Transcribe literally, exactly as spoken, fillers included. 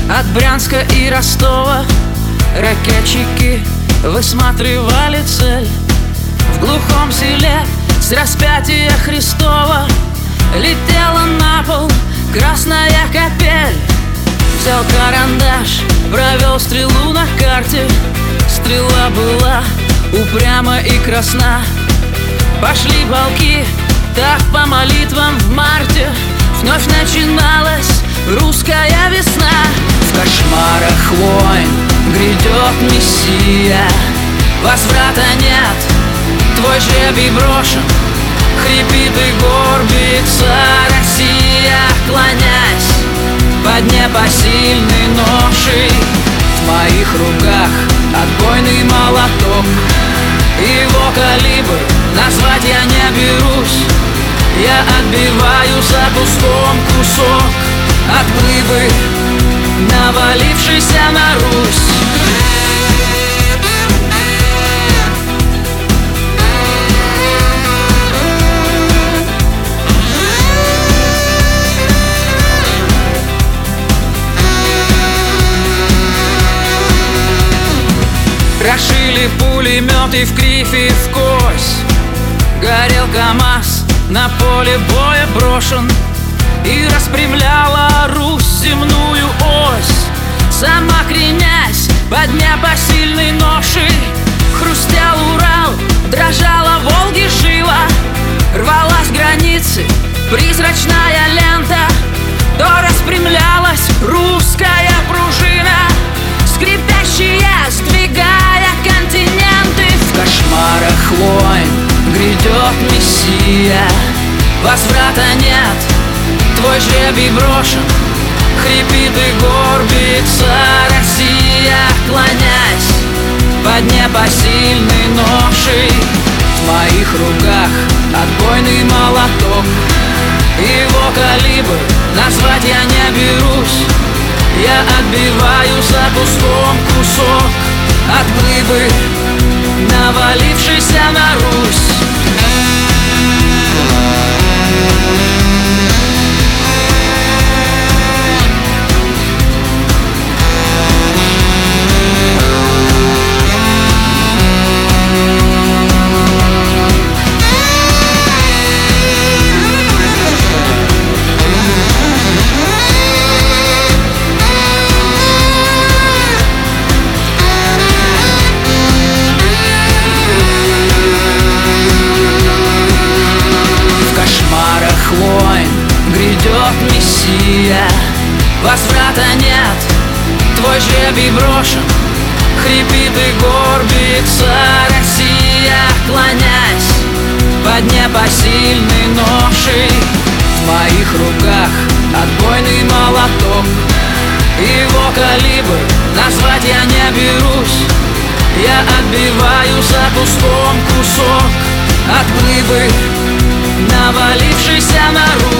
От Брянска и Ростова ракетчики высматривали цель. В глухом селе с распятия Христова летела на пол красная капель. Взял карандаш, провел стрелу на карте. Стрела была упряма и красна. Пошли полки, так по молитвам в марте вновь начиналась русская весна. В кошмарах войн грядет Мессия, возврата нет, твой жребий брошен. Хрипит и горбится Россия, клонясь под непосильной ношей. В моих руках отбойный молоток, его калибр назвать я не берусь. Я отбиваю за куском кусок от глыбы, навалившейся на Русь. Прошили пулеметы в кривь и в кось. Горел КамАЗ, на поле боя брошен. И распрямляла Русь земную ось, сама кренясь под непосильной ношей. Хрустел Урал, дрожала Волги жила, рвалась границы призрачная лента. То распрямлялась русская пружина, скрипящая, сдвигая континенты. В кошмарах войн грядет Мессия, возврата нет, твой жребий брошен. Хрипит и горбится Россия, клонясь под непосильной ношей. В моих руках отбойный молоток, его калибр назвать я не берусь. Я отбиваю за куском кусок от глыбы, навалившейся на Русь. Грядет Мессия, возврата нет, твой жребий брошен. Хрипит и горбится Россия, клонясь под непосильной ношей. В моих руках отбойный молоток, его калибр назвать я не берусь. Я отбиваю за куском кусок от глыбы, навалившейся на Русь.